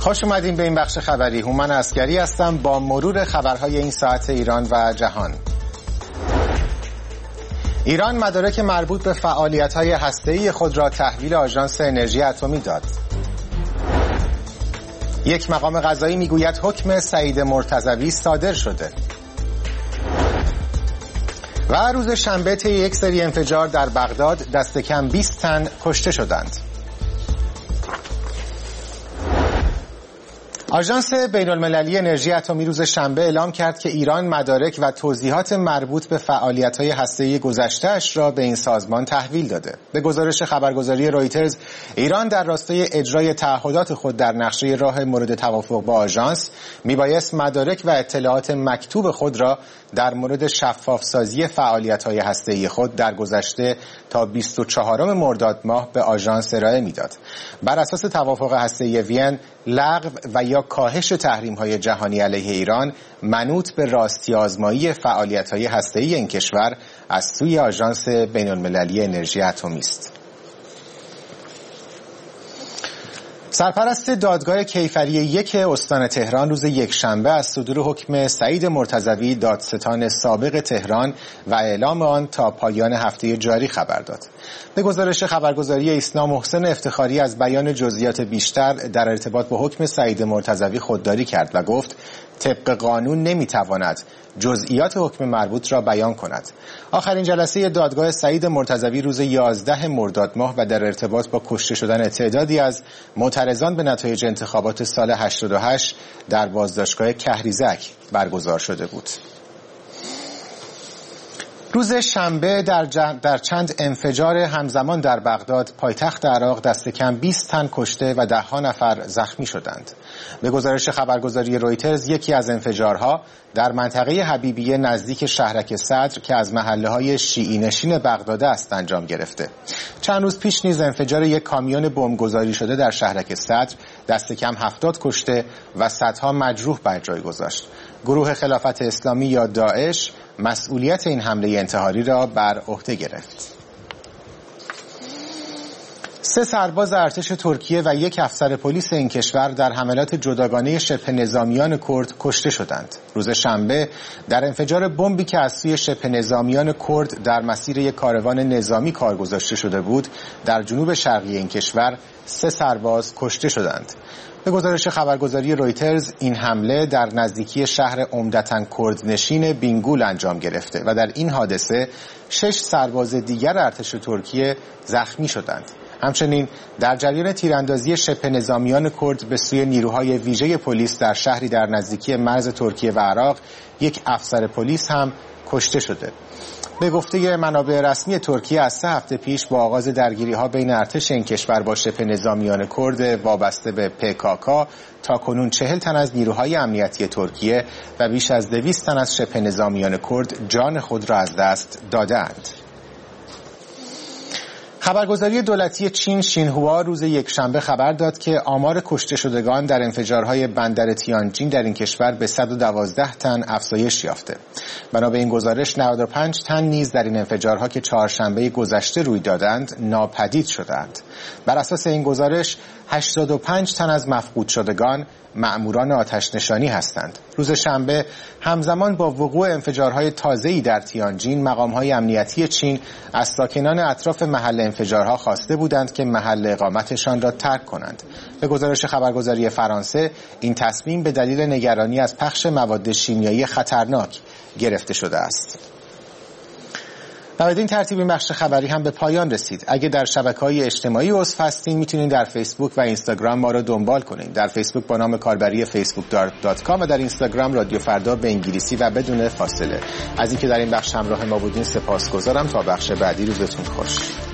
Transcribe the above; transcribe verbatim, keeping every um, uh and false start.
خوش اومدین به این بخش خبری. هومن عسکری هستم با مرور خبرهای این ساعت ایران و جهان. ایران مدارک مربوط به فعالیت‌های هسته‌ای خود را تحویل آژانس انرژی اتمی داد. یک مقام قضایی میگوید حکم سعید مرتضوی صادر شده. و روز شنبه طی یک سری انفجار در بغداد دست کم بیست تن کشته شدند. آژانس بین‌المللی انرژی اتمی روز شنبه اعلام کرد که ایران مدارک و توضیحات مربوط به فعالیت‌های هسته‌ای گذشته‌اش را به این سازمان تحویل داده. به گزارش خبرگزاری رویترز، ایران در راستای اجرای تعهدات خود در نقشه راه مورد توافق با آژانس میبایست مدارک و اطلاعات مکتوب خود را در مورد شفاف‌سازی فعالیت‌های هسته‌ای خود در گذشته تا بیست و چهارم مرداد ماه به آژانس ارائه میداد. بر اساس توافق هسته‌ای وین، لغو و یا کاهش تحریم‌های جهانی علیه ایران منوط به راستی آزمایی فعالیت‌های هسته‌ای این کشور از سوی آژانس بین‌المللی انرژی اتمی است. سرپرست دادگاه کیفری یک استان تهران روز یکشنبه از صدور حکم سعید مرتضوی دادستان سابق تهران و اعلام آن تا پایان هفته جاری خبر داد. به گزارش خبرگزاری ایسنا، محسن افتخاری از بیان جزئیات بیشتر در ارتباط با حکم سعید مرتضوی خودداری کرد و گفت طبق قانون نمیتواند جزئیات حکم مربوط را بیان کند. آخرین جلسه دادگاه سعید مرتضوی روز یازده مرداد ماه و در ارتباط با کشته شدن تعدادی از معترضان به نتایج انتخابات سال هشتاد و هشت در بازداشتگاه کهریزک برگزار شده بود. روز شنبه در, در چند انفجار همزمان در بغداد پایتخت عراق دست کم بیست تن کشته و ده ها نفر زخمی شدند. به گزارش خبرگزاری رویترز، یکی از انفجارها در منطقه حبیبیه نزدیک شهرک صدر که از محله‌های شیعی نشین بغداد است انجام گرفته. چند روز پیش نیز انفجار یک کامیون بمبگذاری شده در شهرک صدر دست کم هفتاد کشته و صدها مجروح بر جای گذاشت. گروه خلافت اسلامی یا داعش مسئولیت این حمله انتحاری را بر عهده گرفت. سه سرباز ارتش ترکیه و یک افسر پلیس این کشور در حملات جداگانه شبه نظامیان کرد کشته شدند. روز شنبه در انفجار بمبی که از سوی شبه نظامیان کرد در مسیر یک کاروان نظامی کار گذاشته شده بود در جنوب شرقی این کشور سه سرباز کشته شدند. به گزارش خبرگزاری رویترز، این حمله در نزدیکی شهر عمدتاً کردنشین بینگول انجام گرفته و در این حادثه شش سرباز دیگر ارتش ترکیه زخمی شدند. همچنین در جریان تیراندازی شبه نظامیان کرد به سوی نیروهای ویژه پلیس در شهری در نزدیکی مرز ترکیه و عراق یک افسر پلیس هم کشته شده. به گفته منابع رسمی ترکیه، از سه هفته پیش با آغاز درگیری‌ها بین ارتش این کشور با شبه نظامیان کرد وابسته به پی کی کی تا کنون چهل تن از نیروهای امنیتی ترکیه و بیش از دویست تن از شبه نظامیان کرد جان خود را از دست دادند. خبرگزاری دولتی چین شینهوا روز یکشنبه خبر داد که آمار کشته شدگان در انفجارهای بندر تیانجین در این کشور به صد و دوازده تن افزایش یافته. بنا به این گزارش نود و پنج تن نیز در این انفجارها که چهارشنبه گذشته روی دادند ناپدید شدند. بر اساس این گزارش هشتاد و پنج تن از مفقود شدگان مأموران آتش نشانی هستند. روز شنبه همزمان با وقوع انفجارهای تازه‌ای در تیانجین، مقام‌های امنیتی چین از ساکنان اطراف محل انفجارها خواسته بودند که محل اقامتشان را ترک کنند. به گزارش خبرگزاری فرانسه، این تصمیم به دلیل نگرانی از پخش مواد شیمیایی خطرناک گرفته شده است. و بدین ترتیب این بخش خبری هم به پایان رسید. اگه در شبکه‌های اجتماعی عضو هستین میتونین در فیسبوک و اینستاگرام ما رو دنبال کنین. در فیسبوک با نام کاربری فیسبوک دات کام و در اینستاگرام رادیو فردا به انگلیسی و بدون فاصله. از اینکه در این بخش همراه ما بودین سپاسگزارم. تا بخش بعدی روزتون خوش.